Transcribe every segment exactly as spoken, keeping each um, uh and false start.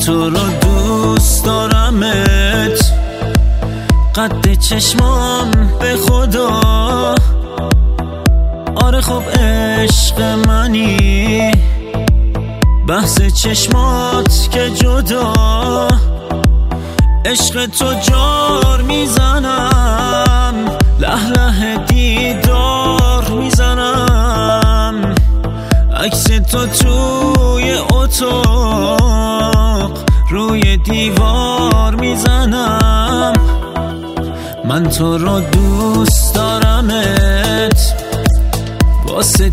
تو رو دوست دارمت، قد چشمام به خدا. آره خب عشق منی، بحث چشمات که جدا. عشق تو جار میزنم، له له دیدار میزنم. عکس تو توی اتاق روی دیوار میزنم. من تو رو دوست دارمت، واسه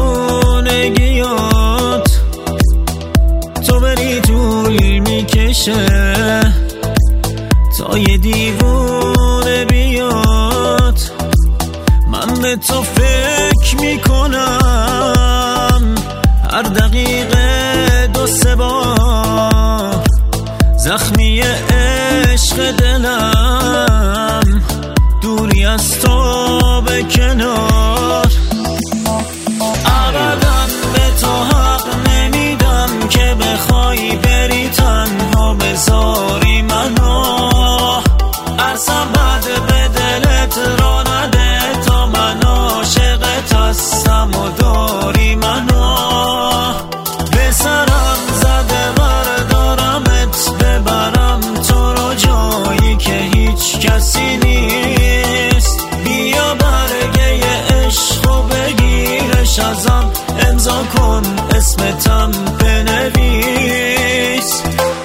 دیوونگیات تو بری طول میکشه تا یه دیوونه بیاد. من به تو فکر میکنم هر دقیقه دو سه بار، زخمی عشق دلم دوری از تو به کنار. ابدا به تو حق نمیدم که بخوای بری تنها بذاری منو. اصلا بد به دلت را نده تا من عاشقت هستم و داری منو. به سرم زده بردارمت، ببرم تو رو جایی که هیچ کسی نیست. بیا برگه عشق و بگیرش ازم، امضا کن اسمتم بنویس.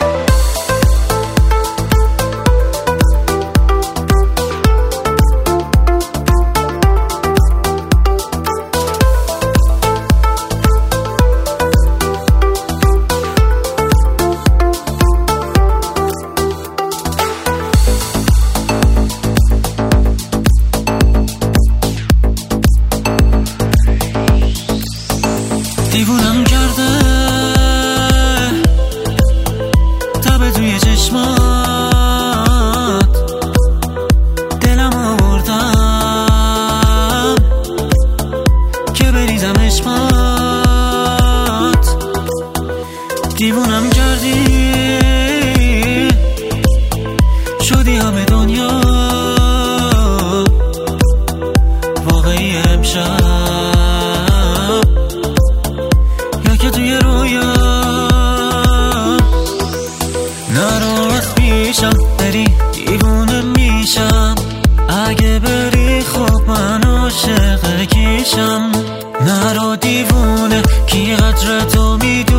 دیوونم کرده تب توی چشمات، دلم آوردم که بریزم عشقات. دیوونم کردی شدی همه دنیا واقعی امشب، که توی رویا. نرو از پیشم بری دیوونه میشم، اگه بری خب من عاشق کیشم. نرو دیوونه کی قدر تو میدونی.